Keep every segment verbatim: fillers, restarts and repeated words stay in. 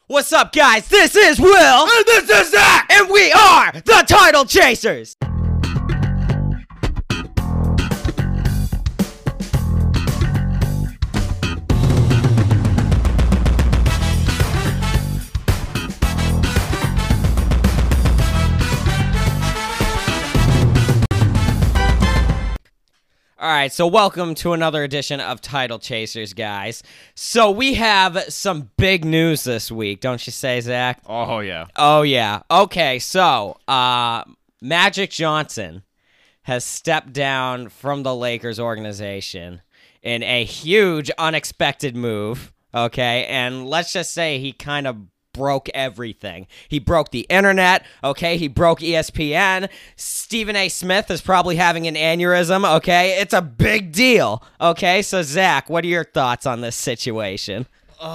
What's up, guys? This is Will. And this is Zach. And we are the Title Chasers. All right, so welcome to another edition of Title Chasers, guys. So we have some big news this week, don't you say, Zach? Oh, yeah. Oh, yeah. Okay, so uh, Magic Johnson has stepped down from the Lakers organization in a huge, unexpected move, okay? And let's just say he kind of broke everything. He broke the internet, okay? He broke E S P N. Stephen A. Smith is probably having an aneurysm, okay? It's a big deal, okay? So, Zach, what are your thoughts on this situation?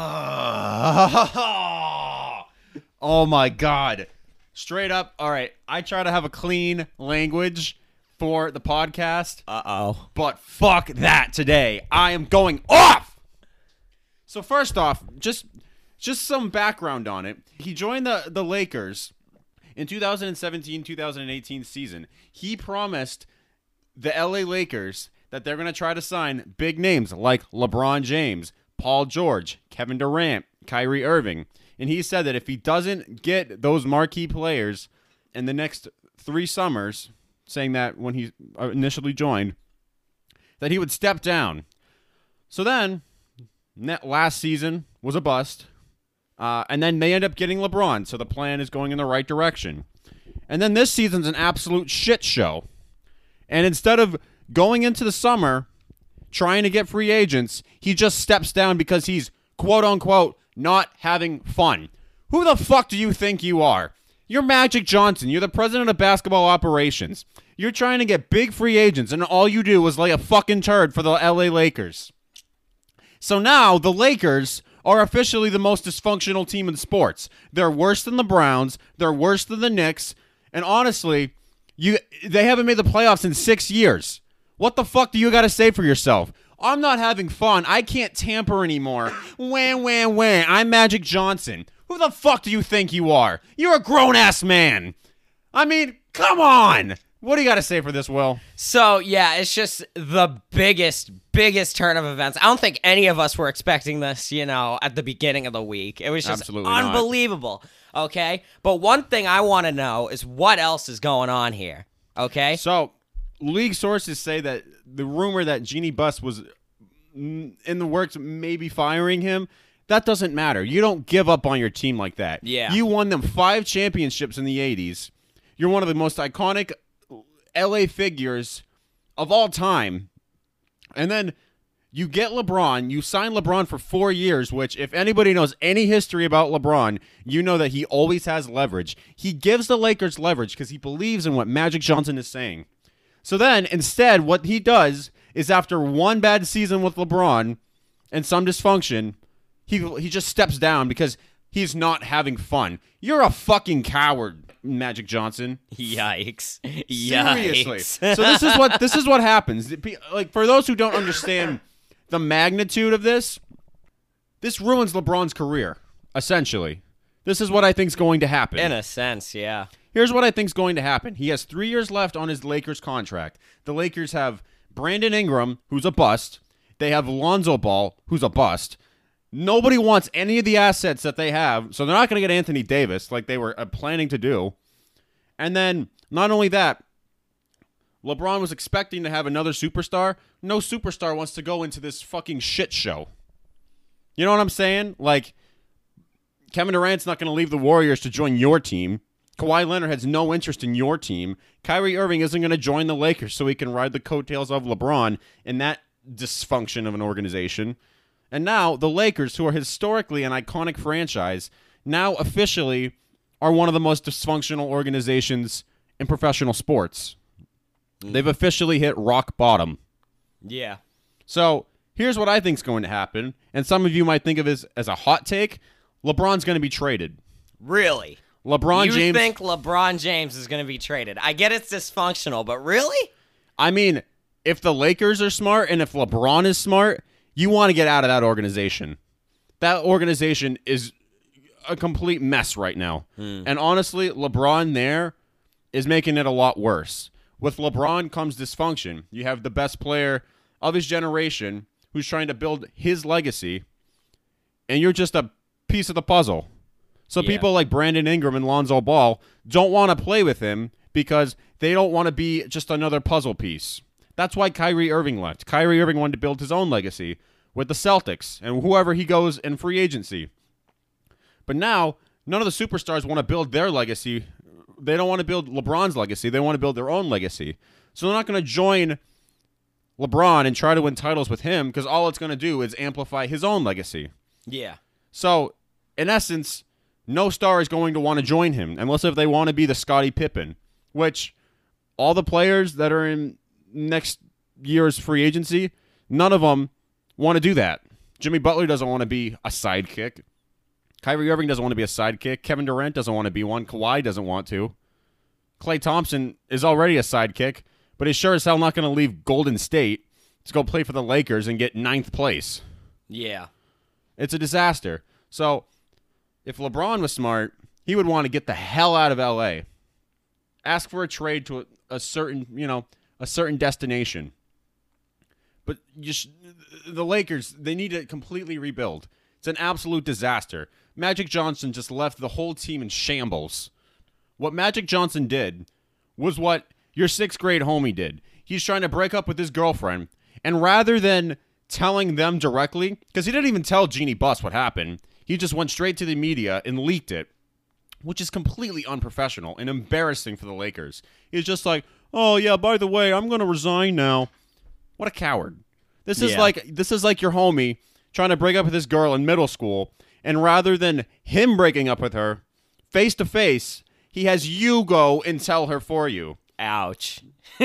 Uh, oh, my God. Straight up, all right, I try to have a clean language for the podcast. Uh-oh. But fuck that today. I am going off! So, first off, just... Just some background on it. He joined the, the Lakers in two thousand seventeen two thousand eighteen season. He promised the L A Lakers that they're going to try to sign big names like LeBron James, Paul George, Kevin Durant, Kyrie Irving. And he said that if he doesn't get those marquee players in the next three summers, saying that when he initially joined, that he would step down. So then, last season was a bust. Uh, and then they end up getting LeBron, so the plan is going in the right direction. And then this season's an absolute shit show. And instead of going into the summer trying to get free agents, he just steps down because he's, quote-unquote, not having fun. Who the fuck do you think you are? You're Magic Johnson. You're the president of basketball operations. You're trying to get big free agents, and all you do is lay a fucking turd for the L A Lakers. So now the Lakers are officially the most dysfunctional team in sports. They're worse than the Browns. They're worse than the Knicks. And honestly, you they haven't made the playoffs in six years. What the fuck do you got to say for yourself? I'm not having fun. I can't tamper anymore. Wham, wham, wham. I'm Magic Johnson. Who the fuck do you think you are? You're a grown-ass man. I mean, come on. What do you got to say for this, Will? So, yeah, it's just the biggest, biggest turn of events. I don't think any of us were expecting this, you know, at the beginning of the week. It was just Absolutely unbelievable, not. Okay? But one thing I want to know is what else is going on here, okay? So, league sources say that the rumor that Jeanie Buss was in the works maybe firing him, that doesn't matter. You don't give up on your team like that. Yeah. You won them five championships in the eighties. You're one of the most iconic L A figures of all time. And then you get LeBron. You sign LeBron for four years, which if anybody knows any history about LeBron, you know that he always has leverage. He gives the Lakers leverage because he believes in what Magic Johnson is saying. So then, instead, what he does is after one bad season with LeBron and some dysfunction, he he just steps down because he's not having fun. You're a fucking coward, Magic Johnson. Yikes. Seriously. Yikes. So this is what this is what happens. Like, for those who don't understand the magnitude of this, this ruins LeBron's career, essentially. This is what I think is going to happen. In a sense, yeah. Here's what I think is going to happen. He has three years left on his Lakers contract. The Lakers have Brandon Ingram, who's a bust. They have Lonzo Ball, who's a bust. Nobody wants any of the assets that they have, so they're not going to get Anthony Davis like they were uh, planning to do. And then, not only that, LeBron was expecting to have another superstar. No superstar wants to go into this fucking shit show. You know what I'm saying? Like, Kevin Durant's not going to leave the Warriors to join your team. Kawhi Leonard has no interest in your team. Kyrie Irving isn't going to join the Lakers so he can ride the coattails of LeBron in that dysfunction of an organization. And now the Lakers, who are historically an iconic franchise, now officially are one of the most dysfunctional organizations in professional sports. Mm. They've officially hit rock bottom. Yeah. So here's what I think is going to happen, and some of you might think of this as a hot take. LeBron's going to be traded. Really? LeBron you James. You think LeBron James is going to be traded? I get it's dysfunctional, but really? I mean, if the Lakers are smart and if LeBron is smart, you want to get out of that organization. That organization is a complete mess right now. Hmm. And honestly, LeBron there is making it a lot worse. With LeBron comes dysfunction. You have the best player of his generation who's trying to build his legacy, and you're just a piece of the puzzle. So Yeah. people like Brandon Ingram and Lonzo Ball don't want to play with him because they don't want to be just another puzzle piece. That's why Kyrie Irving left. Kyrie Irving wanted to build his own legacy with the Celtics and whoever he goes in free agency. But now, none of the superstars want to build their legacy. They don't want to build LeBron's legacy. They want to build their own legacy. So they're not going to join LeBron and try to win titles with him because all it's going to do is amplify his own legacy. Yeah. So, in essence, no star is going to want to join him unless if they want to be the Scottie Pippen, which all the players that are in next year's free agency, none of them want to do that. Jimmy Butler doesn't want to be a sidekick. Kyrie Irving doesn't want to be a sidekick. Kevin Durant doesn't want to be one. Kawhi doesn't want to. Klay Thompson is already a sidekick, but he's sure as hell not going to leave Golden State to go play for the Lakers and get ninth place. Yeah. It's a disaster. So, if LeBron was smart, he would want to get the hell out of L A. Ask for a trade to a, a certain, you know, a certain destination. But you sh- the Lakers, they need to completely rebuild. It's an absolute disaster. Magic Johnson just left the whole team in shambles. What Magic Johnson did was what your sixth grade homie did. He's trying to break up with his girlfriend, and rather than telling them directly, because he didn't even tell Jeannie Buss what happened, he just went straight to the media and leaked it, which is completely unprofessional and embarrassing for the Lakers. He's just like, oh yeah, by the way, I'm going to resign now. What a coward. This is Yeah. like this is like your homie trying to break up with his girl in middle school, and rather than him breaking up with her face to face, he has you go and tell her for you. Ouch.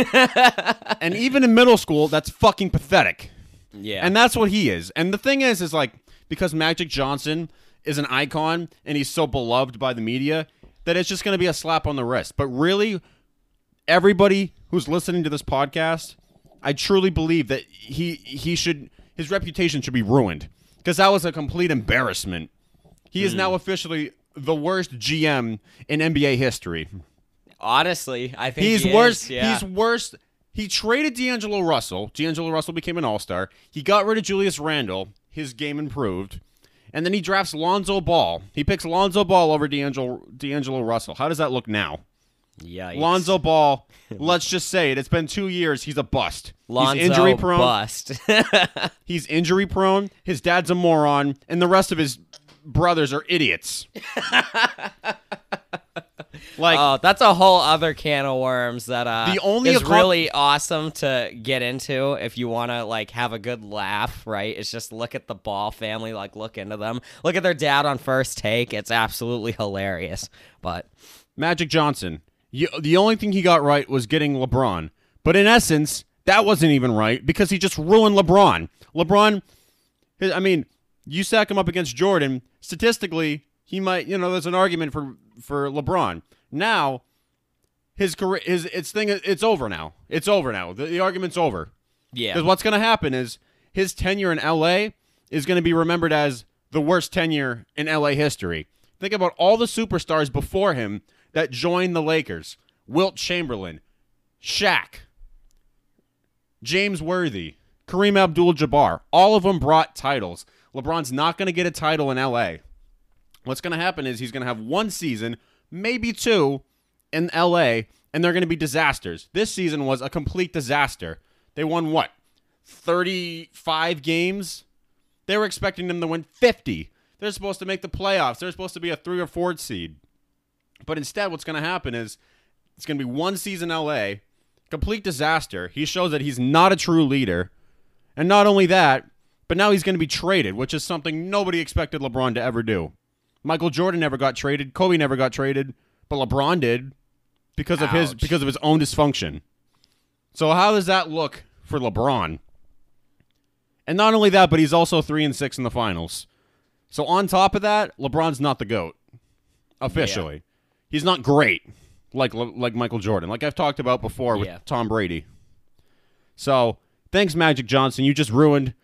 And even in middle school, that's fucking pathetic. Yeah. And that's what he is. And the thing is, is like, because Magic Johnson is an icon and he's so beloved by the media, that it's just going to be a slap on the wrist. But really, everybody who's listening to this podcast, I truly believe that he he should his reputation should be ruined, because that was a complete embarrassment. He is now officially the worst G M in N B A history. Honestly, I think He's he worse. is, yeah. He's worse. He traded D'Angelo Russell. D'Angelo Russell became an all-star. He got rid of Julius Randle. His game improved. And then he drafts Lonzo Ball. He picks Lonzo Ball over D'Angelo, D'Angelo Russell. How does that look now? Yikes. Lonzo Ball, let's just say it. It's been two years. He's a bust. Lonzo he's injury prone. bust. He's injury prone. His dad's a moron, and the rest of his brothers are idiots. Like, Oh, that's a whole other can of worms that uh The only is accom- really awesome to get into if you want to like have a good laugh, right? It's just look at the Ball family, like look into them. Look at their dad on First Take. It's absolutely hilarious. But Magic Johnson, you, the only thing he got right was getting LeBron. But in essence, that wasn't even right because he just ruined LeBron. LeBron, his- I mean, you stack him up against Jordan, statistically, he might, you know, there's an argument for, for LeBron. Now, his career, his it's thing, it's over now. It's over now. The, the argument's over. yeah. Because what's going to happen is his tenure in L A is going to be remembered as the worst tenure in L A history. Think about all the superstars before him that joined the Lakers. Wilt Chamberlain, Shaq, James Worthy, Kareem Abdul-Jabbar. All of them brought titles. LeBron's not going to get a title in L A. What's going to happen is he's going to have one season, maybe two, in L A, and they're going to be disasters. This season was a complete disaster. They won, what, thirty-five games? They were expecting them to win fifty. They're supposed to make the playoffs. They're supposed to be a three or four seed. But instead, what's going to happen is it's going to be one season L A, complete disaster. He shows that he's not a true leader. And not only that, but now he's going to be traded, which is something nobody expected LeBron to ever do. Michael Jordan never got traded. Kobe never got traded, but LeBron did because of his Ouch. because of his own dysfunction. So how does that look for LeBron? And not only that, but he's also three and six in the finals. So on top of that, LeBron's not the GOAT officially. He's not great like like Michael Jordan, like I've talked about before with Yeah. Tom Brady. So thanks, Magic Johnson. You just ruined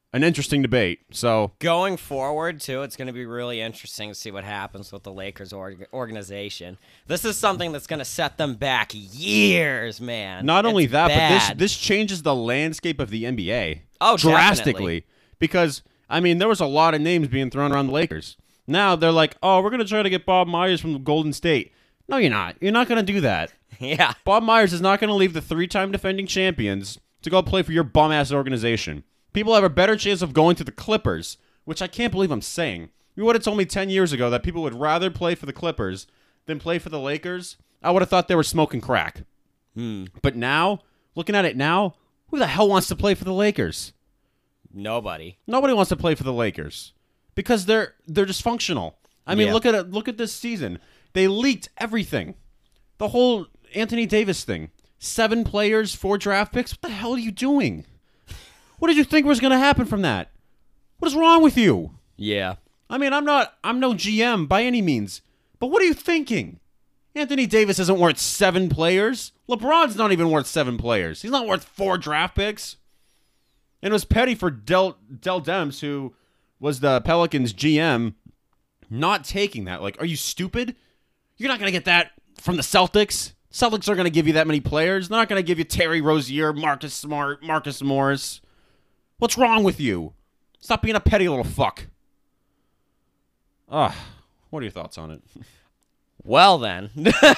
an interesting debate. So Going forward, too, it's going to be really interesting to see what happens with the Lakers org- organization. This is something that's going to set them back years, man. not only It's that, bad. but this this changes the landscape of the N B A. Oh, drastically. definitely. Because I mean, there was a lot of names being thrown around the Lakers. Now they're like, oh, we're gonna try to get Bob Myers from Golden State. No, you're not. You're not gonna do that. Yeah. Bob Myers is not gonna leave the three-time defending champions to go play for your bum-ass organization. People have a better chance of going to the Clippers, which I can't believe I'm saying. You would have told me ten years ago that people would rather play for the Clippers than play for the Lakers. I would have thought they were smoking crack. Hmm. But now, looking at it now, who the hell wants to play for the Lakers? Nobody. Nobody wants to play for the Lakers because they're they're dysfunctional. I mean, Yeah. look at it. Look at this season. They leaked everything. The whole Anthony Davis thing. Seven players, four draft picks. What the hell are you doing? What did you think was going to happen from that? What is wrong with you? Yeah. I mean, I'm not I'm no G M by any means, but what are you thinking? Anthony Davis isn't worth seven players. LeBron's not even worth seven players. He's not worth four draft picks. And it was petty for Del Del Demps, who was the Pelicans G M, not taking that. Like, are you stupid? You're not going to get that from the Celtics. Celtics are going to give you that many players. They're not going to give you Terry Rozier, Marcus Smart, Marcus Morris. What's wrong with you? Stop being a petty little fuck. Ugh. What are your thoughts on it? Well, then.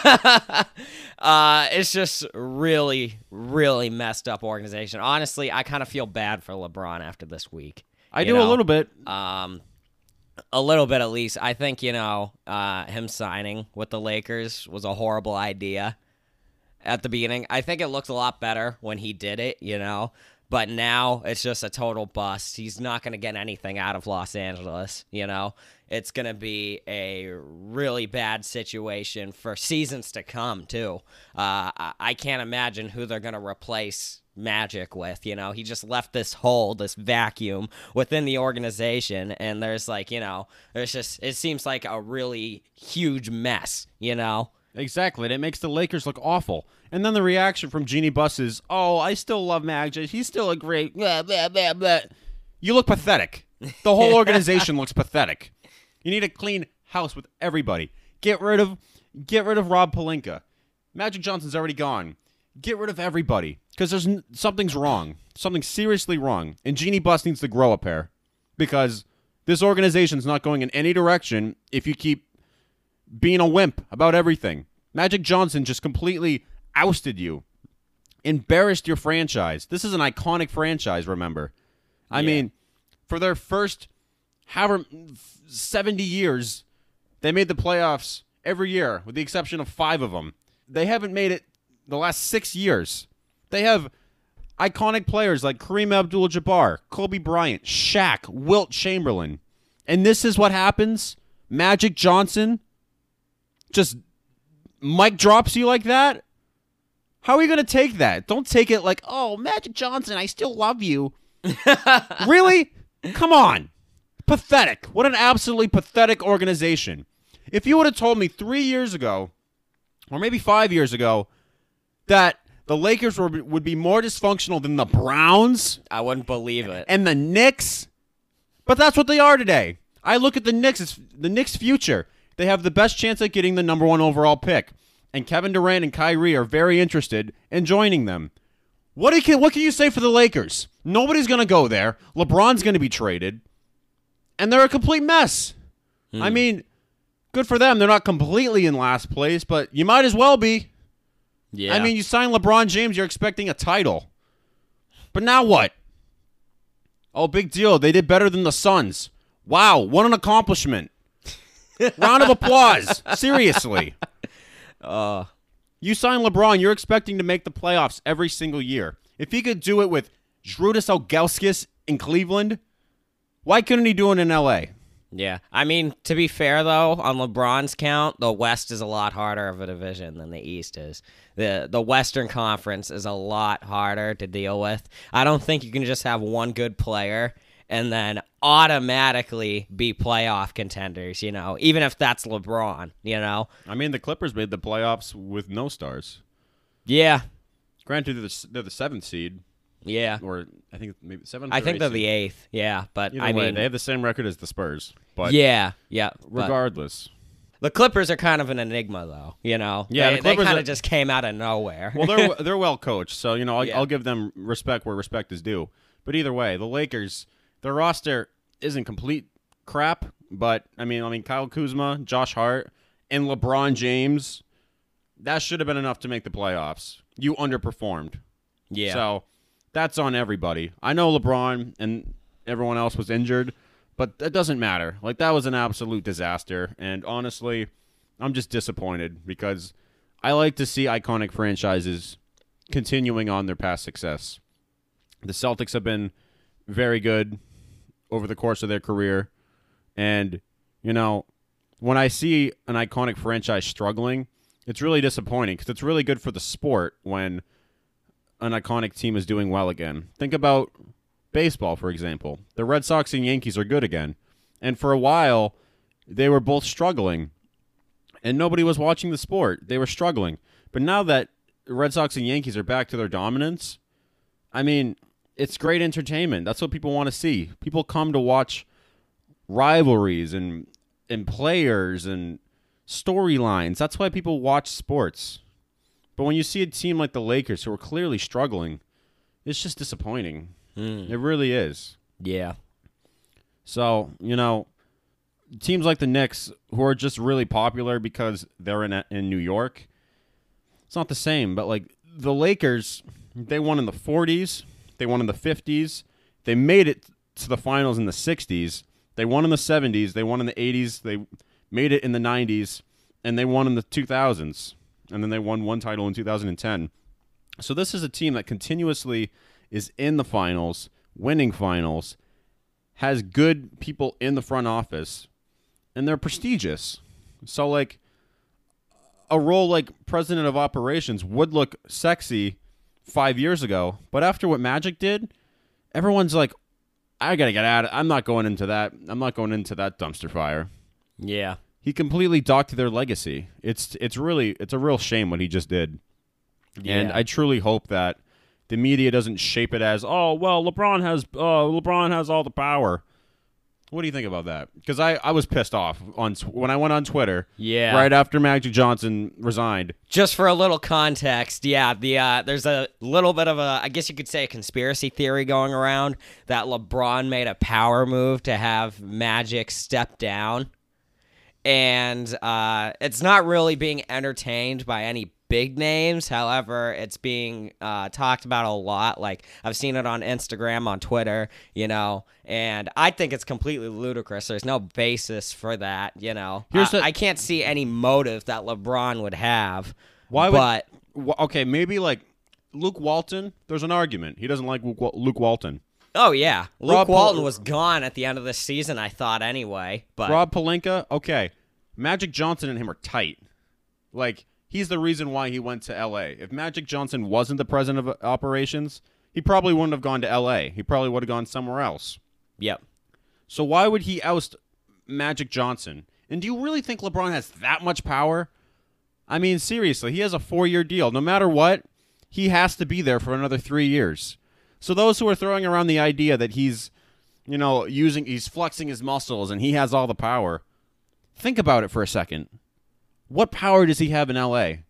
uh, it's just really, really messed up organization. Honestly, I kind of feel bad for LeBron after this week. I you do know? a little bit. Um, a little bit at least. I think, you know, uh, him signing with the Lakers was a horrible idea at the beginning. I think it looked a lot better when he did it, you know. But now it's just a total bust. He's not going to get anything out of Los Angeles, you know. It's going to be a really bad situation for seasons to come, too. Uh, I-, I can't imagine who they're going to replace Magic with, you know. He just left this hole, this vacuum within the organization, and there's like, you know, there's just, it seems like a really huge mess, you know. Exactly. And it makes the Lakers look awful. And then the reaction from Jeannie Buss is, oh, I still love Magic. He's still a great blah, blah, blah, blah. You look pathetic. The whole organization looks pathetic. You need a clean house with everybody. Get rid of get rid of Rob Pelinka. Magic Johnson's already gone. Get rid of everybody because there's n- something's wrong. Something seriously wrong. And Jeannie Buss needs to grow a pair because this organization's not going in any direction if you keep being a wimp about everything. Magic Johnson just completely ousted you. Embarrassed your franchise. This is an iconic franchise, remember. I Yeah. mean, for their first however seventy years, they made the playoffs every year, with the exception of five of them. They haven't made it the last six years. They have iconic players like Kareem Abdul-Jabbar, Kobe Bryant, Shaq, Wilt Chamberlain. And this is what happens? Magic Johnson just mic drops you like that? How are you going to take that? Don't take it like, oh, Magic Johnson, I still love you. Really? Come on. Pathetic. What an absolutely pathetic organization. If you would have told me three years ago, or maybe five years ago, that the Lakers were, would be more dysfunctional than the Browns I wouldn't believe it. and the Knicks, but that's what they are today. I look at the Knicks, it's the Knicks' future. They have the best chance at getting the number one overall pick. And Kevin Durant and Kyrie are very interested in joining them. What, do you, what can you say for the Lakers? Nobody's going to go there. LeBron's going to be traded. And they're a complete mess. Hmm. I mean, good for them. They're not completely in last place, but you might as well be. Yeah. I mean, you sign LeBron James, you're expecting a title. But now what? Oh, big deal. They did better than the Suns. Wow, what an accomplishment. Round of applause. Seriously. Uh, You sign LeBron, you're expecting to make the playoffs every single year. If he could do it with Zrudas Ilgauskas in Cleveland, why couldn't he do it in L A? yeah. I mean, to be fair, though, on LeBron's count, the West is a lot harder of a division than the East is. The The Western Conference is a lot harder to deal with. I don't think you can just have one good player and then automatically be playoff contenders, you know, even if that's LeBron, you know? I mean, the Clippers made the playoffs with no stars. Yeah. Granted, they're the, they're the seventh seed, Yeah. Or I think maybe seventh. I or think eighth they're seed. the eighth. Yeah, but Either I way, mean, they have the same record as the Spurs. But yeah, yeah. but regardless, the Clippers are kind of an enigma, though. You know, Yeah, they, the Clippers they kind are- of just came out of nowhere. well, they're they're well coached, so you know I'll, Yeah. I'll give them respect where respect is due. But either way, the Lakers, their roster isn't complete crap. But I mean, I mean Kyle Kuzma, Josh Hart, and LeBron James, that should have been enough to make the playoffs. You underperformed. yeah, So that's on everybody. I know LeBron and everyone else was injured, but that doesn't matter. Like, that was an absolute disaster. And honestly, I'm just disappointed because I like to see iconic franchises continuing on their past success. The Celtics have been very good over the course of their career. And, you know, when I see an iconic franchise struggling, it's really disappointing because it's really good for the sport when an iconic team is doing well again. Think about baseball, for example. The Red Sox and Yankees are good again. And for a while, they were both struggling. And nobody was watching the sport. They were struggling. But now that the Red Sox and Yankees are back to their dominance, I mean, it's great entertainment. That's what people want to see. People come to watch rivalries and and players and storylines. That's why people watch sports. But when you see a team like the Lakers who are clearly struggling, it's just disappointing. Mm. It really is. yeah, So, you know, teams like the Knicks who are just really popular because they're in in New York, it's not the same. But like the Lakers, they won in the forties, they won in the fifties, they made it to the finals in the sixties, they won in the seventies, they won in the eighties, they made it in the nineties, and they won in the two thousands. And then they won one title in two thousand ten. So this is a team that continuously is in the finals, winning finals, has good people in the front office, and they're prestigious. So, like, a role like president of operations would look sexy five years ago, but after what Magic did, everyone's like, I gotta get out of I'm not going into that. I'm not going into that dumpster fire. yeah, He completely docked their legacy. It's it's really it's a real shame what he just did. And Yeah. I truly hope that the media doesn't shape it as, oh well, LeBron has uh, LeBron has all the power. What do you think about that? Because I, I was pissed off on tw- when I went on Twitter yeah. right after Magic Johnson resigned. Just for a little context, yeah, the uh, there's a little bit of a, I guess you could say, a conspiracy theory going around that LeBron made a power move to have Magic step down, and uh, it's not really being entertained by any big names. However, it's being uh, talked about a lot. Like, I've seen it on Instagram, on Twitter, you know, and I think it's completely ludicrous. There's no basis for that, you know. Here's I, the- I can't see any motive that LeBron would have. Why would? But wh- okay, maybe like Luke Walton. There's an argument. He doesn't like Luke, Wa- Luke Walton. oh yeah, Luke Rob Pal- Walton was gone at the end of this season, I thought anyway. But Rob Pelinka. Okay, Magic Johnson and him are tight. Like, he's the reason why he went to L A. If Magic Johnson wasn't the president of operations, he probably wouldn't have gone to L A. He probably would have gone somewhere else. yep. So why would he oust Magic Johnson? And do you really think LeBron has that much power? I mean, seriously, he has a four-year deal. No matter what, he has to be there for another three years. So those who are throwing around the idea that he's, you know, using, he's flexing his muscles and he has all the power, think about it for a second. What power does he have in L A?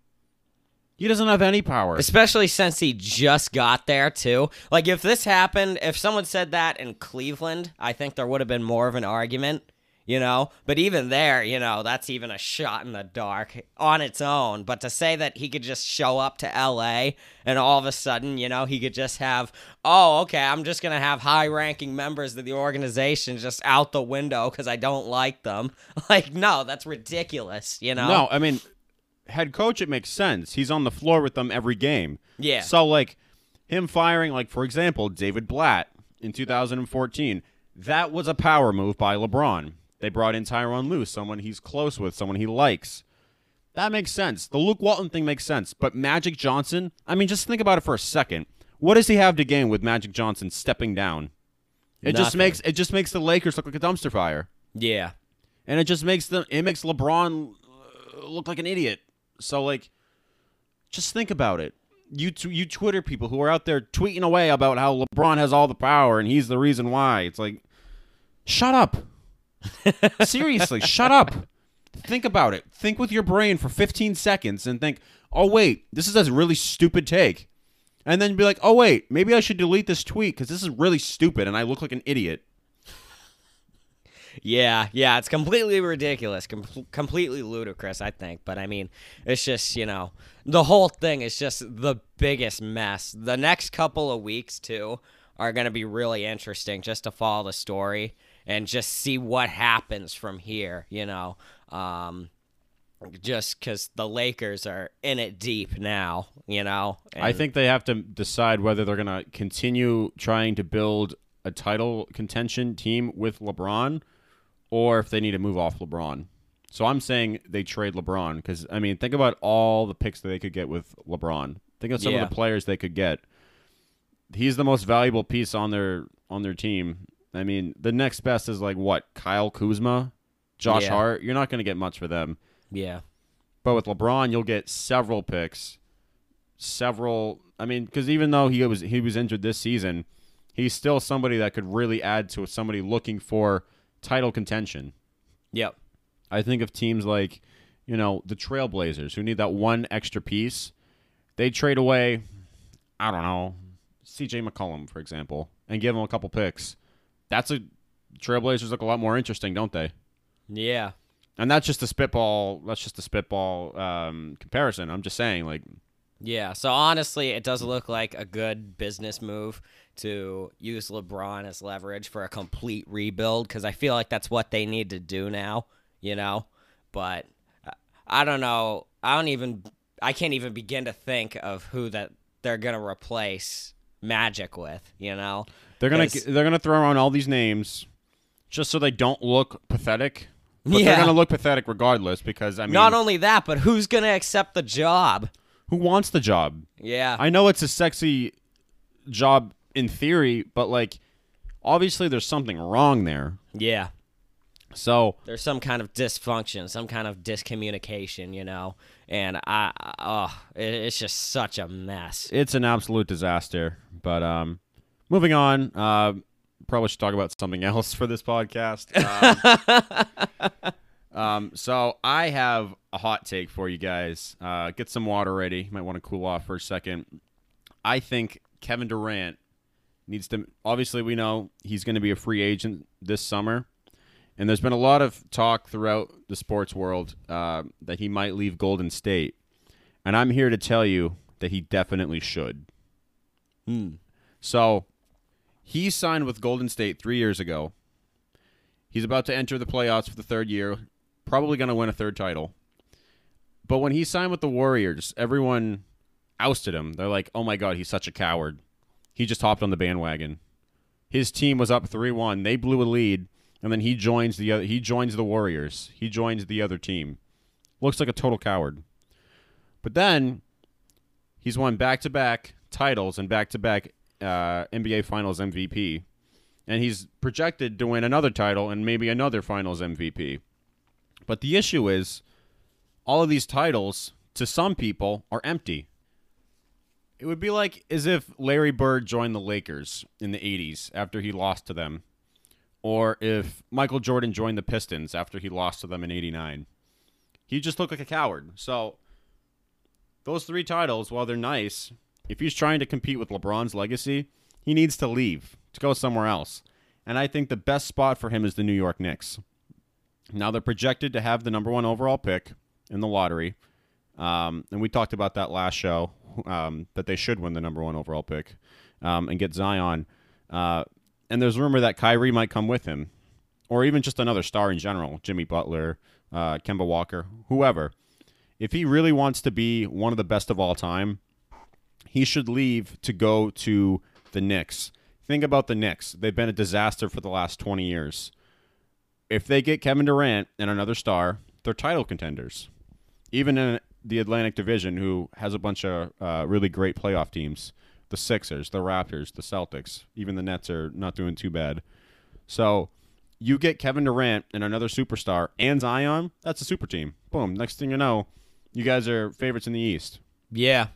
He doesn't have any power. Especially since he just got there, too. Like, if this happened, if someone said that in Cleveland, I think there would have been more of an argument, you know? But even there, you know, that's even a shot in the dark on its own. But to say that he could just show up to L A and all of a sudden, you know, he could just have, oh, okay, I'm just going to have high-ranking members of the organization just out the window because I don't like them. Like, no, that's ridiculous, you know? No, I mean, head coach, it makes sense. He's on the floor with them every game. Yeah. So, like, him firing, like, for example, David Blatt in two thousand fourteen, that was a power move by LeBron. They brought in Tyronn Lue, someone he's close with, someone he likes. That makes sense. The Luke Walton thing makes sense. But Magic Johnson, I mean, just think about it for a second. What does he have to gain with Magic Johnson stepping down? It just Nothing. makes it just makes the Lakers look like a dumpster fire. Yeah. And it just makes them it makes LeBron uh, look like an idiot. So, like, just think about it. you t- you Twitter people who are out there tweeting away about how LeBron has all the power and he's the reason why. It's like, shut up. Seriously, shut up. Think about it. Think with your brain for fifteen seconds and think, oh, wait, this is a really stupid take. And then be like, oh, wait, maybe I should delete this tweet because this is really stupid and I look like an idiot. Yeah, yeah, it's completely ridiculous, com- completely ludicrous, I think. But, I mean, it's just, you know, the whole thing is just the biggest mess. The next couple of weeks, too, are going to be really interesting just to follow the story and just see what happens from here, you know. Um, just because the Lakers are in it deep now, you know. And I think they have to decide whether they're going to continue trying to build a title contention team with LeBron or if they need to move off LeBron. So I'm saying they trade LeBron because, I mean, think about all the picks that they could get with LeBron. Think of some Yeah. of the players they could get. He's the most valuable piece on their on their team. I mean, the next best is like, what, Kyle Kuzma, Josh Yeah. Hart? You're not going to get much for them. Yeah. But with LeBron, you'll get several picks, several. I mean, because even though he was he was injured this season, he's still somebody that could really add to somebody looking for title contention. Yep. I think of teams like, you know, the Trailblazers who need that one extra piece. They trade away, I don't know, C J McCollum, for example, and give him a couple picks. That's a Trailblazers look a lot more interesting, don't they? Yeah. And that's just a spitball. That's just a spitball um, comparison. I'm just saying, like, Yeah, so honestly, it does look like a good business move to use LeBron as leverage for a complete rebuild because I feel like that's what they need to do now, you know? But uh, I don't know. I don't even I can't even begin to think of who that they're going to replace Magic with, you know? they're gonna 'Cause- they're gonna throw around all these names just so they don't look pathetic. But Yeah. they're gonna look pathetic regardless because I mean, Not only that, but who's going to accept the job? who wants the job? Yeah. I know it's a sexy job in theory, but like, obviously there's something wrong there. yeah. So There's some kind of dysfunction, some kind of discommunication, you know? And I, I oh, it, it's just such a mess. it's an absolute disaster. But um, moving on, uh, probably should talk about something else for this podcast. Um, um, so I have a hot take for you guys. Uh, get some water ready. You might want to cool off for a second. I think Kevin Durant needs to. Obviously, we know he's going to be a free agent this summer. And there's been a lot of talk throughout the sports world uh, that he might leave Golden State. And I'm here to tell you that he definitely should. Hmm. So he signed with Golden State three years ago. He's about to enter the playoffs for the third year, probably going to win a third title. But when he signed with the Warriors, everyone ousted him. They're like, oh my God, he's such a coward. He just hopped on the bandwagon. His team was up three one. They blew a lead. And then he joins the other, he joins the Warriors. He joins the other team. Looks like a total coward. But then he's won back-to-back titles and back-to-back uh, N B A Finals M V P. And he's projected to win another title and maybe another Finals M V P. But the issue is all of these titles, to some people, are empty. It would be like as if Larry Bird joined the Lakers in the eighties after he lost to them. Or if Michael Jordan joined the Pistons after he lost to them in eighty-nine. He just looked like a coward. So, those three titles, while they're nice, if he's trying to compete with LeBron's legacy, he needs to leave, to go somewhere else. And I think the best spot for him is the New York Knicks. Now, they're projected to have the number one overall pick in the lottery. Um, and we talked about that last show, um, that they should win the number one overall pick um, and get Zion. Uh And there's rumor that Kyrie might come with him, or even just another star in general, Jimmy Butler, uh, Kemba Walker, whoever. If he really wants to be one of the best of all time, he should leave to go to the Knicks. Think about the Knicks. They've been a disaster for the last twenty years. If they get Kevin Durant and another star, they're title contenders. Even in the Atlantic Division, who has a bunch of uh, really great playoff teams. The Sixers, the Raptors, the Celtics, even the Nets are not doing too bad. So you get Kevin Durant and another superstar and Zion, that's a super team. Boom. Next thing you know, you guys are favorites in the East. Yeah.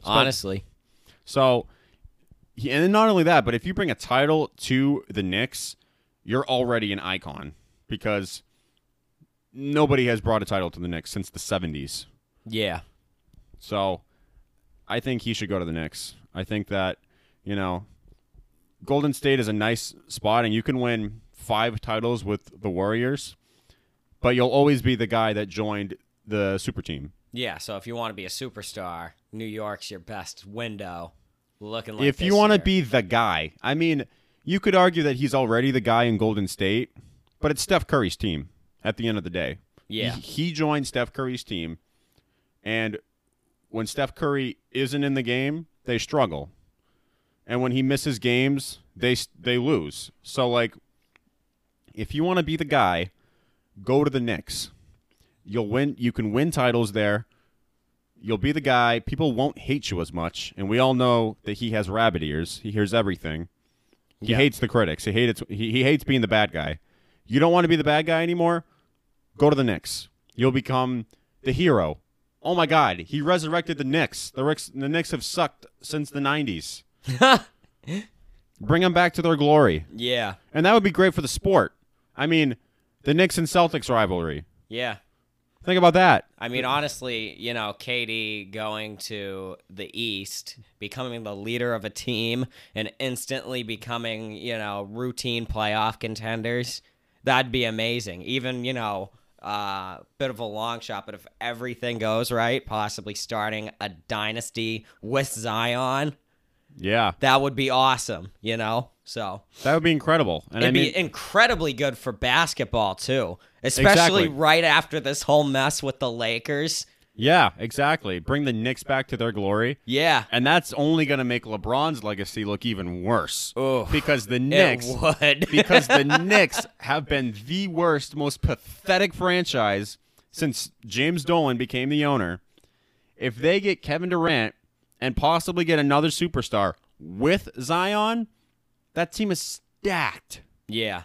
honestly. So, and not only that, but if you bring a title to the Knicks, you're already an icon because nobody has brought a title to the Knicks since the seventies. Yeah. So, I think he should go to the Knicks. I think that, you know, Golden State is a nice spot, and you can win five titles with the Warriors, but you'll always be the guy that joined the super team. Yeah, so if you want to be a superstar, New York's your best window. Looking like if this you want to year. be the guy, I mean, you could argue that he's already the guy in Golden State, but it's Steph Curry's team at the end of the day. Yeah. He, he joined Steph Curry's team, and when Steph Curry isn't in the game, they struggle. And when he misses games, they they lose. So, like, if you want to be the guy, go to the Knicks. You'll win. You can win titles there. You'll be the guy. People won't hate you as much. And we all know that he has rabbit ears. He hears everything. He Yeah. hates the critics. He hates he, he hates being the bad guy. You don't want to be the bad guy anymore? Go to the Knicks. You'll become the hero. Oh my God, he resurrected the Knicks. The Knicks, the Knicks have sucked since the nineties. Bring them back to their glory. Yeah. And that would be great for the sport. I mean, the Knicks and Celtics rivalry. Yeah. Think about that. I mean, honestly, you know, K D going to the East, becoming the leader of a team, and instantly becoming, you know, routine playoff contenders, that'd be amazing. Even, you know, a uh, bit of a long shot, but if everything goes right, possibly starting a dynasty with Zion, Yeah. that would be awesome, you know? So That would be incredible. And it'd I mean, be incredibly good for basketball, too, especially Exactly. right after this whole mess with the Lakers. yeah, exactly. Bring the Knicks back to their glory. Yeah. And that's only going to make LeBron's legacy look even worse. Oof. Because the Knicks It would. because the Knicks have been the worst, most pathetic franchise since James Dolan became the owner. If they get Kevin Durant and possibly get another superstar with Zion, that team is stacked. Yeah.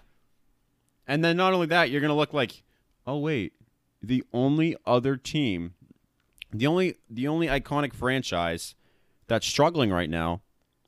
And then not only that, you're going to look like, oh wait, the only other team, the only the only iconic franchise that's struggling right now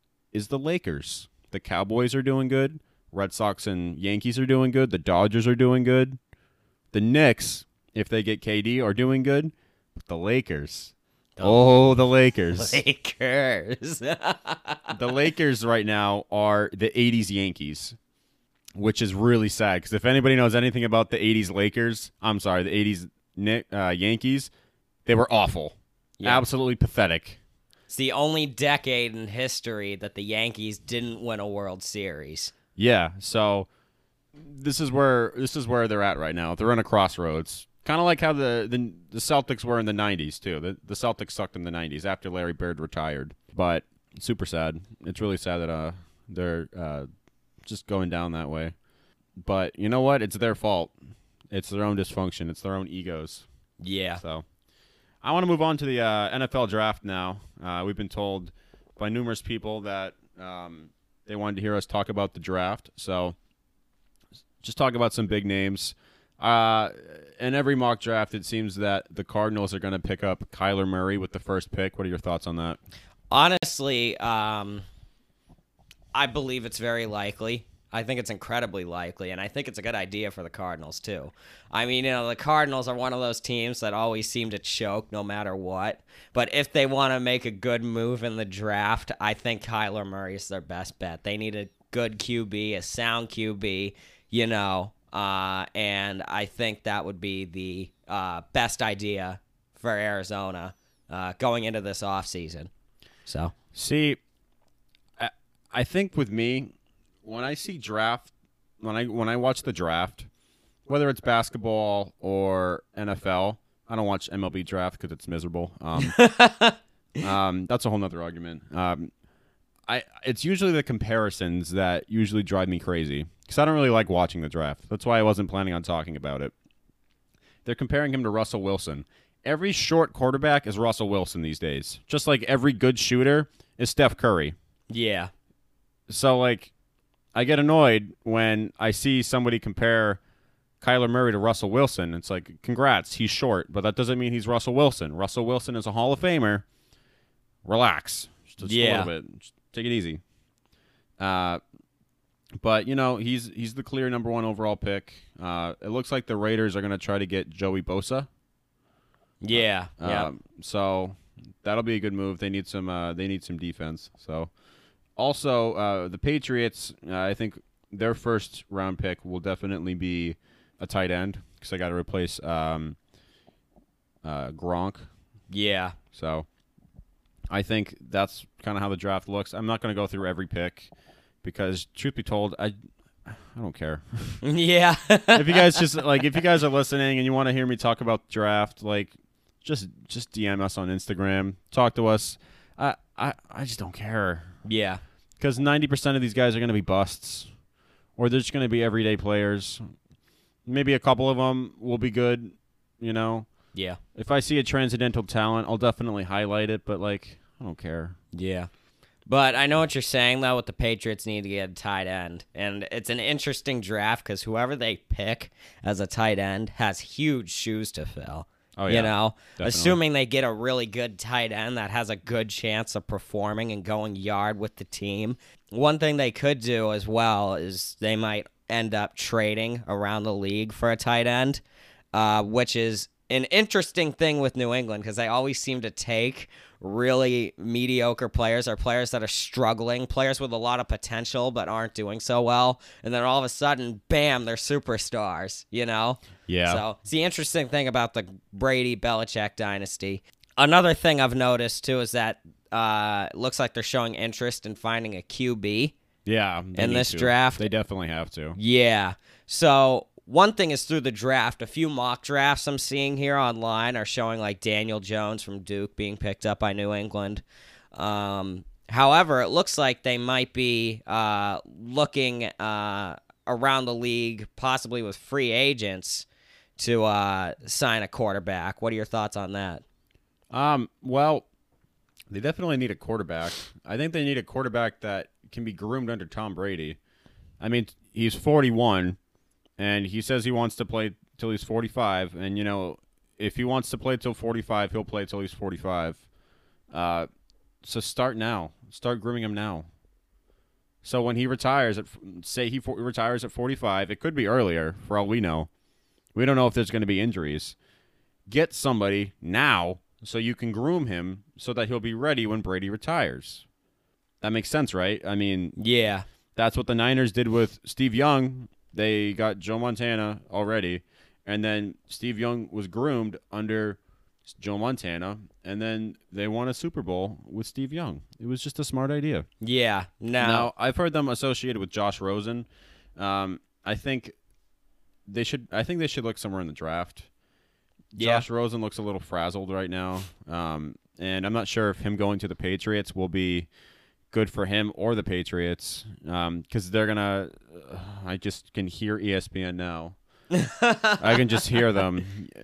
is the Lakers. The Cowboys are doing good. Red Sox and Yankees are doing good. The Dodgers are doing good. The Knicks, if they get K D, are doing good. But the Lakers, oh, the Lakers. Lakers. The Lakers right now are the eighties Yankees, which is really sad because if anybody knows anything about the eighties Lakers, I'm sorry, the eighties Nick, uh, Yankees, they were awful. Yeah. Absolutely pathetic. It's the only decade in history that the Yankees didn't win a World Series. Yeah, so this is where this is where they're at right now. They're in a crossroads. Kind of like how the, the the Celtics were in the nineties too. The the Celtics sucked in the nineties after Larry Bird retired. But super sad. It's really sad that uh they're uh just going down that way. But you know what? It's their fault. It's their own dysfunction. It's their own egos. Yeah. So I want to move on to the uh, N F L draft now. Uh, we've been told by numerous people that um, they wanted to hear us talk about the draft. So just talk about some big names. Uh, in every mock draft, it seems that the Cardinals are going to pick up Kyler Murray with the first pick. What are your thoughts on that? Honestly, um, I believe it's very likely. I think it's incredibly likely, and I think it's a good idea for the Cardinals, too. I mean, you know, the Cardinals are one of those teams that always seem to choke no matter what. But if they want to make a good move in the draft, I think Kyler Murray is their best bet. They need a good Q B, a sound Q B, you know, uh, and I think that would be the uh, best idea for Arizona uh, going into this offseason. So, See, I, I think with me, when I see draft, when I when I watch the draft, whether it's basketball or N F L, I don't watch M L B draft because it's miserable. Um, um, that's a whole nother argument. Um, I it's usually the comparisons that usually drive me crazy because I don't really like watching the draft. That's why I wasn't planning on talking about it. They're comparing him to Russell Wilson. Every short quarterback is Russell Wilson these days, just like every good shooter is Steph Curry. yeah. So, like, I get annoyed when I see somebody compare Kyler Murray to Russell Wilson. It's like, congrats, he's short, but that doesn't mean he's Russell Wilson. Russell Wilson is a Hall of Famer. relax. Just Yeah. a little bit. Just take it easy. Uh, but you know he's he's the clear number one overall pick. Uh, it looks like the Raiders are going to try to get Joey Bosa. Yeah. Yeah. Um, so that'll be a good move. They need some. Uh, they need some defense. So also uh, the Patriots. Uh, I think their first round pick will definitely be a tight end because I got to replace um, uh, Gronk. Yeah. So I think that's kind of how the draft looks. I'm not going to go through every pick because, truth be told, I I don't care. Yeah. If you guys just like, if you guys are listening and you want to hear me talk about the draft, like, just just D M us on Instagram, talk to us. I I, I just don't care Yeah. because ninety percent of these guys are going to be busts, or they're just going to be everyday players. Maybe a couple of them will be good, you know. Yeah. If I see a transcendental talent, I'll definitely highlight it, but, like, I don't care. Yeah. But I know what you're saying, though, with the Patriots need to get a tight end. And it's an interesting draft because whoever they pick as a tight end has huge shoes to fill. Oh, yeah. You know, Definitely. assuming they get a really good tight end that has a good chance of performing and going yard with the team. One thing they could do as well is they might end up trading around the league for a tight end, uh, which is an interesting thing with New England because they always seem to take really mediocre players or players that are struggling, players with a lot of potential but aren't doing so well, and then all of a sudden, bam, they're superstars, you know? Yeah. So it's the interesting thing about the Brady-Belichick dynasty. Another thing I've noticed, too, is that uh, it looks like they're showing interest in finding a Q B. Yeah. they In need this to. draft? They definitely have to. Yeah. So one thing is through the draft. A few mock drafts I'm seeing here online are showing like Daniel Jones from Duke being picked up by New England. Um, however, it looks like they might be uh, looking uh, around the league, possibly with free agents, to uh, sign a quarterback. What are your thoughts on that? Um, well, they definitely need a quarterback. I think they need a quarterback that can be groomed under Tom Brady. I mean, he's forty-one, and he says he wants to play till he's forty-five. And, you know, if he wants to play till forty-five, he'll play till he's forty-five. Uh, so start now. Start grooming him now. So when he retires, at say he for, retires at forty-five, it could be earlier, for all we know. We don't know if there's going to be injuries. Get somebody now so you can groom him so that he'll be ready when Brady retires. That makes sense, right? I mean, Yeah. that's what the Niners did with Steve Young. They got Joe Montana already, and then Steve Young was groomed under Joe Montana, and then they won a Super Bowl with Steve Young. It was just a smart idea. Yeah. Now, Now, I've heard them associated with Josh Rosen. Um, I think they should. I think they should look somewhere in the draft. Yeah. Josh Rosen looks a little frazzled right now, um, and I'm not sure if him going to the Patriots will be good for him or the Patriots, because um, they're gonna. Uh, I just can hear E S P N now. I can just hear them.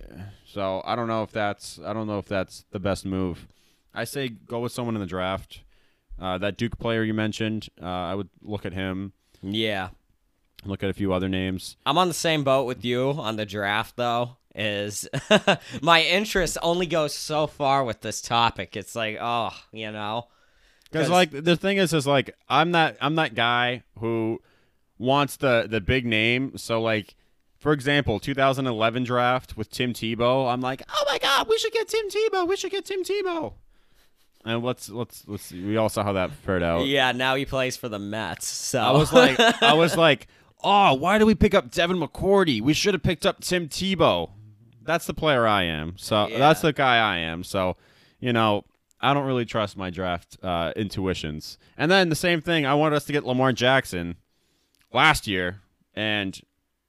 So I don't know if that's. I don't know if that's the best move. I say go with someone in the draft. Uh, that Duke player you mentioned, uh, I would look at him. yeah. Look at a few other names. I'm on the same boat with you on the draft, though. Is my interest only goes so far with this topic. It's like, oh, you know, Because like the thing is, is like I'm not I'm that guy who wants the the big name. So like, for example, two thousand eleven draft with Tim Tebow. I'm like, oh my god, we should get Tim Tebow. We should get Tim Tebow. And let's let's let's see. We all saw how that fared out. yeah. Now he plays for the Mets. So I was like, I was like, oh, why did we pick up Devin McCourty? We should have picked up Tim Tebow. That's the player I am. So Yeah. that's the guy I am. So, you know, I don't really trust my draft uh, intuitions. And then the same thing, I wanted us to get Lamar Jackson last year. And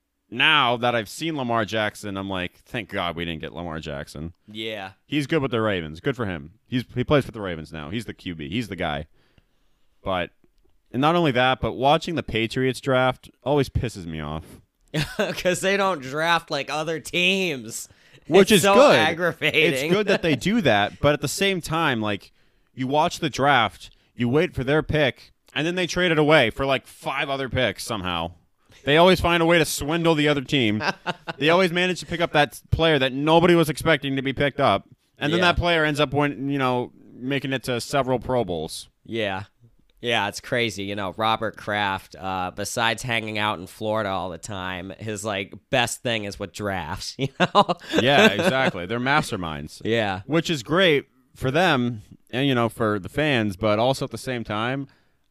now that I've seen Lamar Jackson, I'm like, thank God we didn't get Lamar Jackson. yeah, He's good with the Ravens. Good for him. He's He plays for the Ravens now. He's the Q B. He's the guy. But, and not only that, but watching the Patriots draft always pisses me off. because they don't draft like other teams, Which It's is so good. aggravating. It's good that they do that, but at the same time, like, you watch the draft, you wait for their pick, and then they trade it away for like five other picks somehow. They always find a way to swindle the other team. They always manage to pick up that player that nobody was expecting to be picked up, and then Yeah. that player ends up win, you know, making it to several Pro Bowls. Yeah. Yeah, it's crazy. You know, Robert Kraft, uh, besides hanging out in Florida all the time, his like best thing is with drafts, you know? Yeah, exactly. They're masterminds. Yeah. Which is great for them and, you know, for the fans, but also at the same time,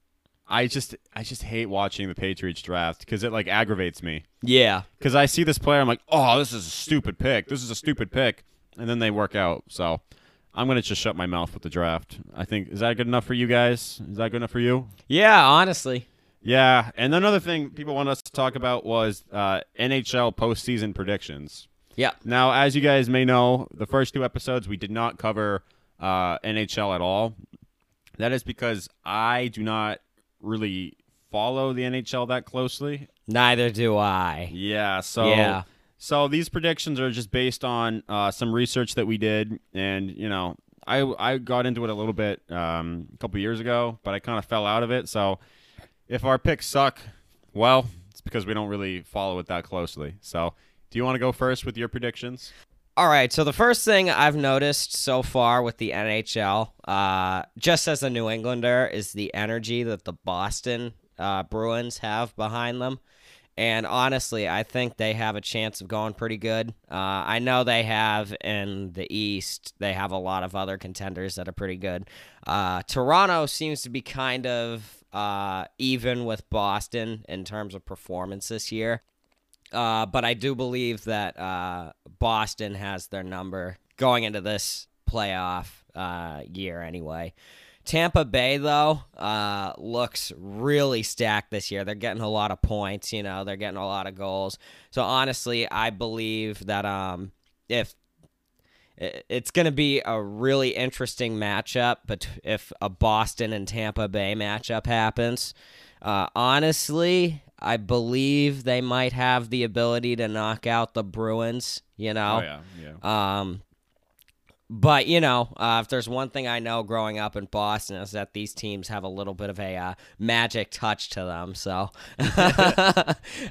I just I just hate watching the Patriots draft because it like aggravates me. Yeah. Because I see this player, I'm like, oh, this is a stupid pick. This is a stupid pick. And then they work out. So I'm going to just shut my mouth with the draft. I think, is that good enough for you guys? Is that good enough for you? Yeah, honestly. Yeah. And another thing people wanted us to talk about was uh, N H L postseason predictions. Yeah. Now, as you guys may know, the first two episodes, we did not cover uh, N H L at all. That is because I do not really follow the N H L that closely. Neither do I. Yeah, so Yeah. so these predictions are just based on uh, some research that we did, and you know, I I got into it a little bit um, a couple years ago, but I kind of fell out of it. So if our picks suck, well, it's because we don't really follow it that closely. So do you want to go first with your predictions? All right, so the first thing I've noticed so far with the N H L, uh, just as a New Englander, is the energy that the Boston uh, Bruins have behind them. And honestly, I think they have a chance of going pretty good. Uh, I know they have in the East, they have a lot of other contenders that are pretty good. Uh, Toronto seems to be kind of uh, even with Boston in terms of performance this year. Uh, but I do believe that uh, Boston has their number going into this playoff uh, year anyway. Tampa Bay, though, uh, looks really stacked this year. They're getting a lot of points, you know, they're getting a lot of goals. So, honestly, I believe that um, if it's going to be a really interesting matchup, but if a Boston and Tampa Bay matchup happens, uh, honestly, I believe they might have the ability to knock out the Bruins, you know? Oh, yeah, yeah. Um, but, you know, uh, if there's one thing I know growing up in Boston is that these teams have a little bit of a uh, magic touch to them. So uh,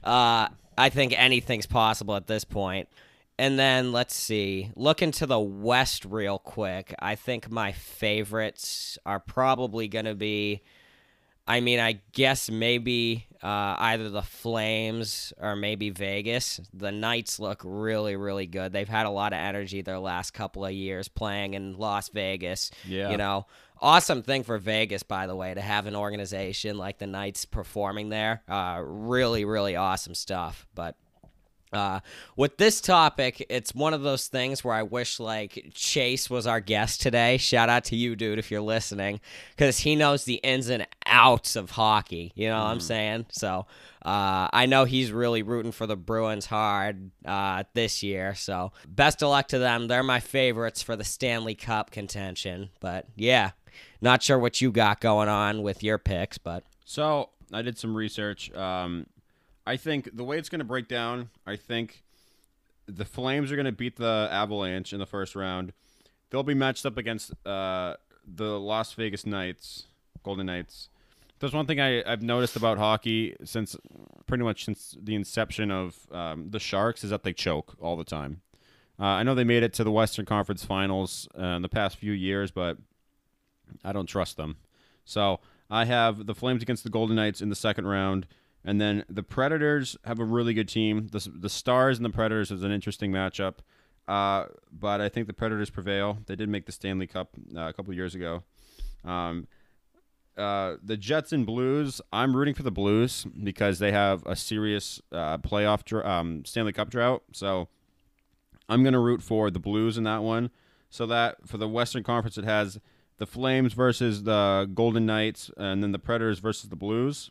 I think anything's possible at this point. And then, let's see, look into the West real quick. I think my favorites are probably going to be, I mean, I guess maybe uh, either the Flames or maybe Vegas. The Knights look really, really good. They've had a lot of energy their last couple of years playing in Las Vegas. Yeah. You know, awesome thing for Vegas, by the way, to have an organization like the Knights performing there. Uh, really, really awesome stuff. But Uh, with this topic, it's one of those things where I wish, like, Chase was our guest today. Shout out to you, dude, if you're listening, because he knows the ins and outs of hockey. You know what I'm saying? So uh, I know he's really rooting for the Bruins hard uh, this year. So best of luck to them. They're my favorites for the Stanley Cup contention. But, yeah, not sure what you got going on with your picks, but. So I did some research. Um I think the way it's going to break down, I think the Flames are going to beat the Avalanche in the first round. They'll be matched up against uh, the Las Vegas Knights, Golden Knights. There's one thing I, I've noticed about hockey since pretty much since the inception of um, the Sharks is that they choke all the time. Uh, I know they made it to the Western Conference Finals uh, in the past few years, but I don't trust them. So I have the Flames against the Golden Knights in the second round. And then the Predators have a really good team. The, the Stars and the Predators is an interesting matchup. Uh, but I think the Predators prevail. They did make the Stanley Cup uh, a couple of years ago. Um, uh, the Jets and Blues, I'm rooting for the Blues because they have a serious uh, playoff dr- um, Stanley Cup drought. So I'm going to root for the Blues in that one. So that for the Western Conference, it has the Flames versus the Golden Knights and then the Predators versus the Blues.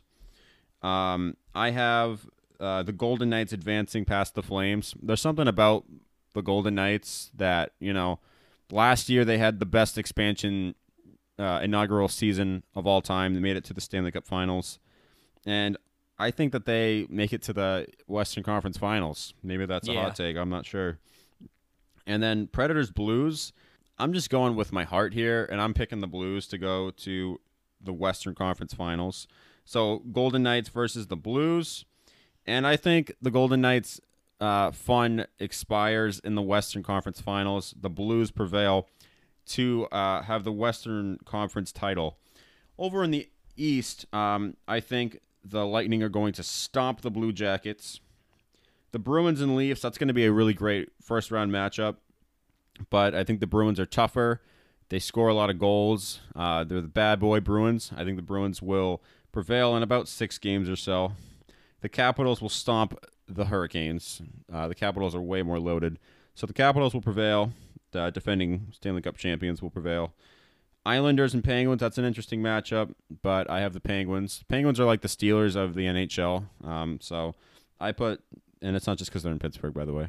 Um, I have uh, the Golden Knights advancing past the Flames. There's something about the Golden Knights that, you know, last year they had the best expansion uh, inaugural season of all time. They made it to the Stanley Cup Finals. And I think that they make it to the Western Conference Finals. Maybe that's a Yeah. hot take. I'm not sure. And then Predators Blues. I'm just going with my heart here, and I'm picking the Blues to go to the Western Conference Finals. So Golden Knights versus the Blues. And I think the Golden Knights' uh, fun expires in the Western Conference Finals. The Blues prevail. to uh, have the Western Conference title. Over in the East, um, I think the Lightning are going to stomp the Blue Jackets. The Bruins and Leafs, that's going to be a really great first-round matchup. But I think the Bruins are tougher. They score a lot of goals. Uh, they're the bad boy Bruins. I think the Bruins will prevail in about six games or so. The Capitals will stomp the Hurricanes. Uh, the Capitals are way more loaded. So the Capitals will prevail. The defending Stanley Cup champions will prevail. Islanders and Penguins, that's an interesting matchup, but I have the Penguins. Penguins are like the Steelers of the N H L. Um, so I put, and it's not just because they're in Pittsburgh, by the way.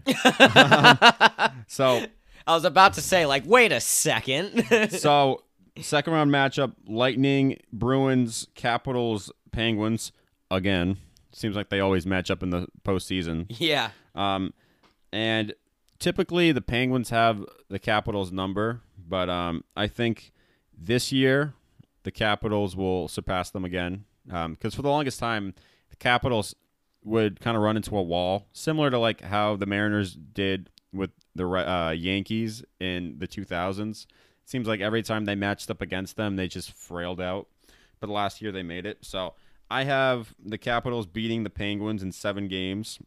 um, so I was about to say, like, wait a second. so second round matchup, Lightning, Bruins, Capitals, Penguins. Again, seems like they always match up in the postseason. Yeah. Um, and typically the Penguins have the Capitals number, but um, I think this year the Capitals will surpass them again. Because um, for the longest time, the Capitals would kind of run into a wall, similar to like how the Mariners did with the uh, Yankees in the two thousands. It seems like every time they matched up against them, they just frailed out. But last year they made it. So I have the Capitals beating the Penguins in seven games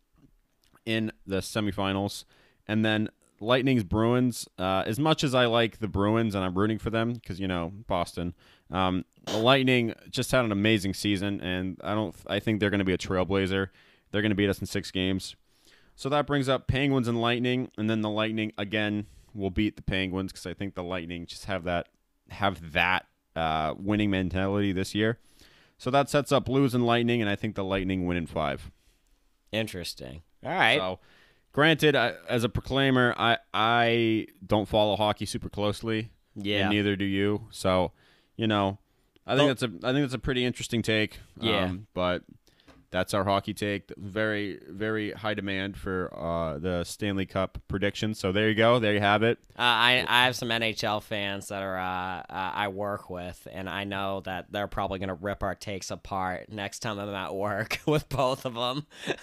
in the semifinals. And then Lightning's Bruins, uh, as much as I like the Bruins and I'm rooting for them because, you know, Boston, um, the Lightning just had an amazing season, and I don't. I think they're going to be a trailblazer. They're going to beat us in six games. So that brings up Penguins and Lightning, and then the Lightning, again, will beat the Penguins because I think the Lightning just have that have that uh, winning mentality this year. So that sets up Blues and Lightning, and I think the Lightning win in five. Interesting. All right. So, granted, I, as a proclaimer, I I don't follow hockey super closely. Yeah. And neither do you. So, you know, I think that's a I think that's a pretty interesting take. Yeah. Um, but that's our hockey take. Very, very high demand for uh, the Stanley Cup predictions. So there you go. There you have it. Uh, I I have some N H L fans that are uh, uh, I work with, and I know that they're probably gonna rip our takes apart next time I'm at work with both of them.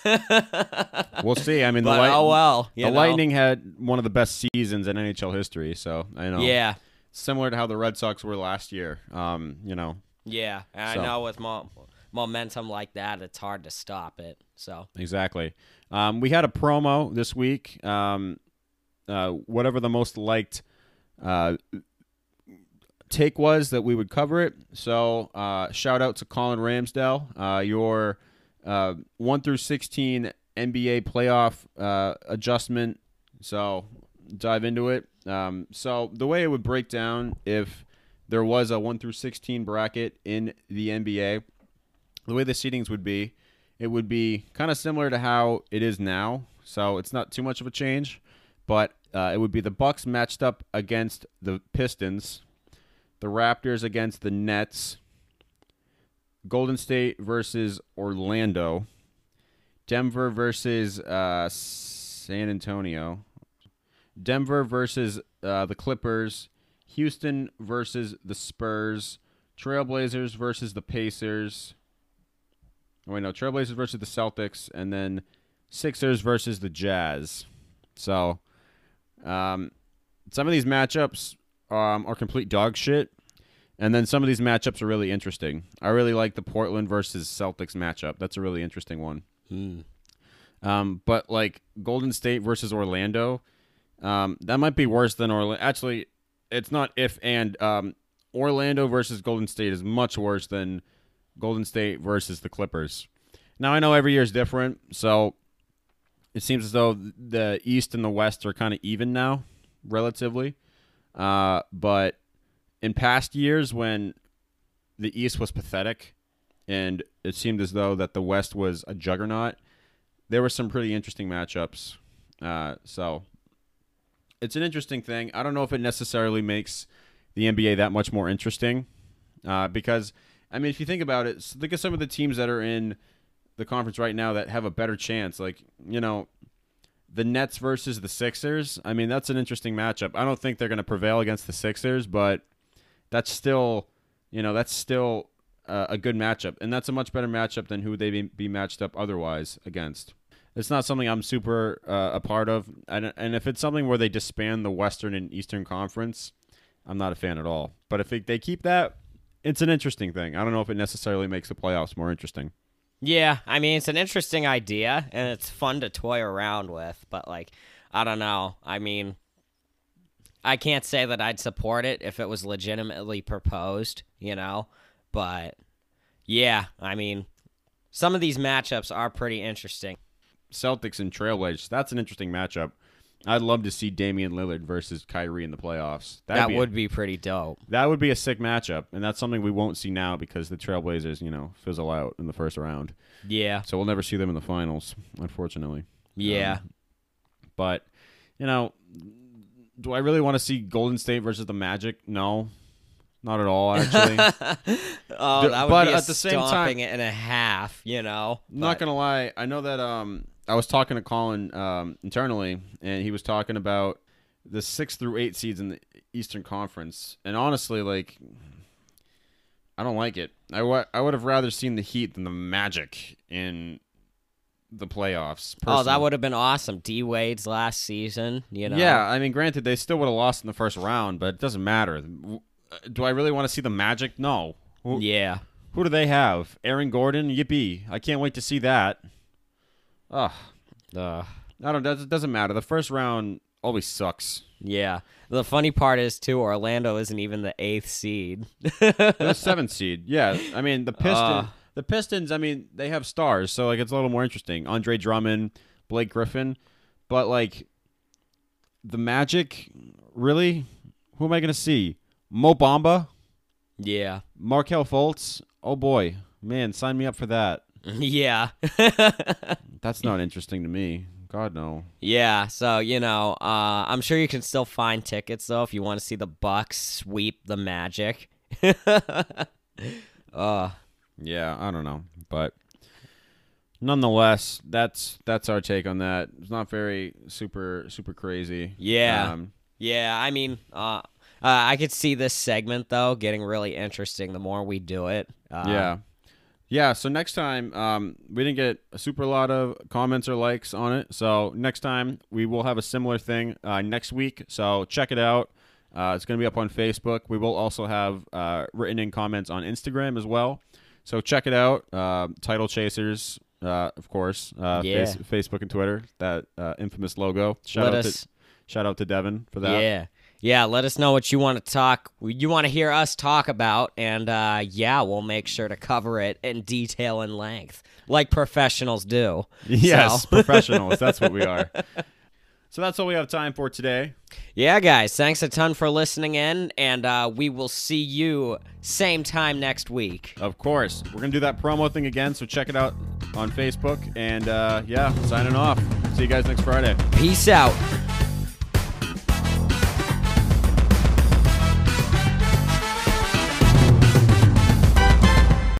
We'll see. I mean, but, the, Light- oh well. You the know? Lightning had one of the best seasons in N H L history. So I know. Yeah. Similar to how the Red Sox were last year. Um, you know. Yeah, and So. I know with mo- momentum like that, it's hard to stop it. So Exactly. Um, we had a promo this week. Um, uh, whatever the most liked uh, take was that we would cover it. So uh, shout out to Colin Ramsdale, uh, your uh, one through sixteen N B A playoff uh, adjustment. So dive into it. Um, so the way it would break down if there was a one through sixteen bracket in the N B A, the way the seedings would be, it would be kind of similar to how it is now. So it's not too much of a change, but uh, it would be the Bucks matched up against the Pistons, the Raptors against the Nets, Golden State versus Orlando, Denver versus uh, San Antonio, Denver versus uh, the Clippers, Houston versus the Spurs, Trailblazers versus the Pacers. Oh, wait, no, Trailblazers versus the Celtics, and then Sixers versus the Jazz. So, um, some of these matchups um, are complete dog shit, and then some of these matchups are really interesting. I really like the Portland versus Celtics matchup. That's a really interesting one. hmm. Um, but like Golden State versus Orlando, um, that might be worse than Orlando. Actually, it's not if and um, Orlando versus Golden State is much worse than Golden State versus the Clippers. Now, I know every year is different, so it seems as though the East and the West are kind of even now, relatively. Uh, but in past years when the East was pathetic and it seemed as though that the West was a juggernaut, there were some pretty interesting matchups. Uh, so it's an interesting thing. I don't know if it necessarily makes the N B A that much more interesting uh, because, I mean, if you think about it, think of some of the teams that are in the conference right now that have a better chance. Like, you know, the Nets versus the Sixers. I mean, that's an interesting matchup. I don't think they're going to prevail against the Sixers, but that's still, you know, that's still uh, a good matchup. And that's a much better matchup than who they be, be matched up otherwise against. It's not something I'm super uh, a part of. And, and if it's something where they disband the Western and Eastern Conference, I'm not a fan at all. But if it, they keep that, it's an interesting thing. I don't know if it necessarily makes the playoffs more interesting. Yeah, I mean, it's an interesting idea, and it's fun to toy around with, but, like, I don't know. I mean, I can't say that I'd support it if it was legitimately proposed, you know? But, yeah, I mean, some of these matchups are pretty interesting. Celtics and Trailblazers, that's an interesting matchup. I'd love to see Damian Lillard versus Kyrie in the playoffs. That'd that be would a, be pretty dope. That would be a sick matchup, and that's something we won't see now because the Trailblazers, you know, fizzle out in the first round. Yeah. So we'll never see them in the finals, unfortunately. Yeah. Um, but, you know, do I really want to see Golden State versus the Magic? No. Not at all, actually. oh, that would but be a at the same time, stomping it in a half, you know? I'm not going to lie. I know that um, I was talking to Colin um, internally, and he was talking about the six through eight seeds in the Eastern Conference. And honestly, like, I don't like it. I, w- I would have rather seen the Heat than the Magic in the playoffs. Oh, that personally. would have been awesome. D Wade's last season, you know? Yeah, I mean, granted, they still would have lost in the first round, but it doesn't matter. Do I really want to see the Magic? No. Who, Yeah. Who do they have? Aaron Gordon? Yippee. I can't wait to see that. Ugh. Uh, I don't know. It doesn't matter. The first round always sucks. yeah. The funny part is, too, Orlando isn't even the eighth seed. They're the seventh seed. Yeah. I mean, the Pistons, Uh. the Pistons, I mean, they have stars, so like it's a little more interesting. Andre Drummond, Blake Griffin. But, like, the Magic, really? Who am I going to see? Mo Bamba? Yeah. Markelle Fultz? Oh, boy. Man, sign me up for that. Yeah. That's not interesting to me. God, no. Yeah, so, you know, uh, I'm sure you can still find tickets, though, if you want to see the Bucks sweep the Magic. uh, Yeah, I don't know. But nonetheless, that's that's our take on that. It's not very super, super crazy. Yeah. Um, yeah, I mean, uh, uh, I could see this segment, though, getting really interesting the more we do it. Uh, yeah. Yeah, so next time, um, we didn't get a super lot of comments or likes on it. So next time, we will have a similar thing uh, next week. So check it out. Uh, it's going to be up on Facebook. We will also have uh, written in comments on Instagram as well. So check it out. Uh, Title Chasers, uh, of course. Uh, Yeah. face, Facebook and Twitter. That uh, infamous logo. Shout Let out us- to shout out to Devin for that. Yeah. Yeah, let us know what you want to talk, you want to hear us talk about, and uh, yeah, we'll make sure to cover it in detail and length, like professionals do. Yes, So- professionals. That's what we are. So that's all we have time for today. Yeah, guys, thanks a ton for listening in, and uh, we will see you same time next week. Of course. We're going to do that promo thing again, so check it out on Facebook. And, uh, yeah, signing off. See you guys next Friday. Peace out.